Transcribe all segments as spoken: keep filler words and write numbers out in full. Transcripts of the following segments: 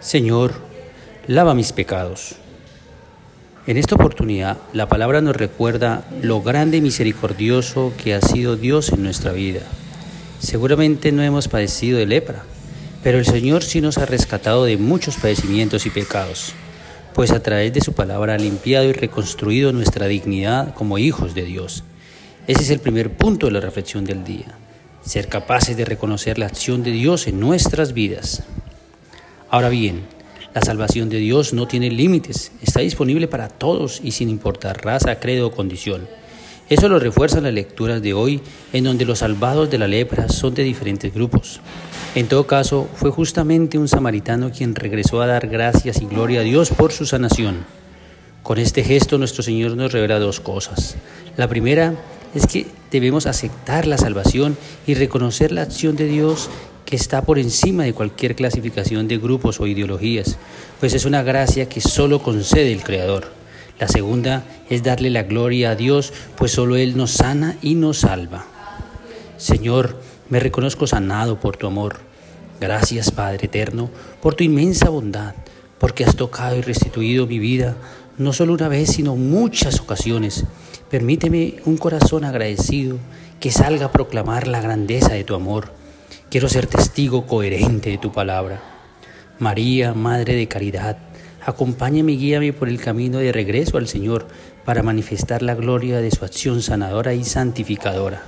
Señor, lava mis pecados. En esta oportunidad, la palabra nos recuerda lo grande y misericordioso que ha sido Dios en nuestra vida. Seguramente no hemos padecido de lepra, pero el Señor sí nos ha rescatado de muchos padecimientos y pecados, pues a través de su palabra ha limpiado y reconstruido nuestra dignidad como hijos de Dios. Ese es el primer punto de la reflexión del día, ser capaces de reconocer la acción de Dios en nuestras vidas. Ahora bien, la salvación de Dios no tiene límites, está disponible para todos y sin importar raza, credo o condición. Eso lo refuerzan las lecturas de hoy, en donde los salvados de la lepra son de diferentes grupos. En todo caso, fue justamente un samaritano quien regresó a dar gracias y gloria a Dios por su sanación. Con este gesto nuestro Señor nos revela dos cosas. La primera es que debemos aceptar la salvación y reconocer la acción de Dios que está por encima de cualquier clasificación de grupos o ideologías, pues es una gracia que solo concede el Creador. La segunda es darle la gloria a Dios, pues solo Él nos sana y nos salva. Señor, me reconozco sanado por tu amor. Gracias, Padre eterno, por tu inmensa bondad, porque has tocado y restituido mi vida, no solo una vez, sino muchas ocasiones. Permíteme un corazón agradecido que salga a proclamar la grandeza de tu amor. Quiero ser testigo coherente de tu palabra. María, Madre de Caridad, acompáñame y guíame por el camino de regreso al Señor para manifestar la gloria de su acción sanadora y santificadora.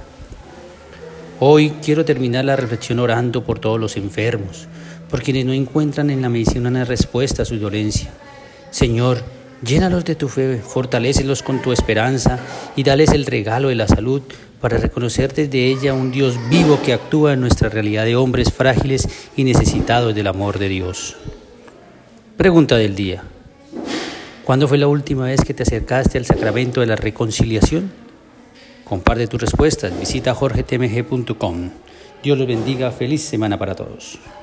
Hoy quiero terminar la reflexión orando por todos los enfermos, por quienes no encuentran en la medicina una respuesta a su dolencia. Señor, llénalos de tu fe, fortalécelos con tu esperanza y dales el regalo de la salud para reconocer desde ella un Dios vivo que actúa en nuestra realidad de hombres frágiles y necesitados del amor de Dios. Pregunta del día: ¿cuándo fue la última vez que te acercaste al sacramento de la reconciliación? Comparte tus respuestas, visita jorge t m g punto com. Dios los bendiga, feliz semana para todos.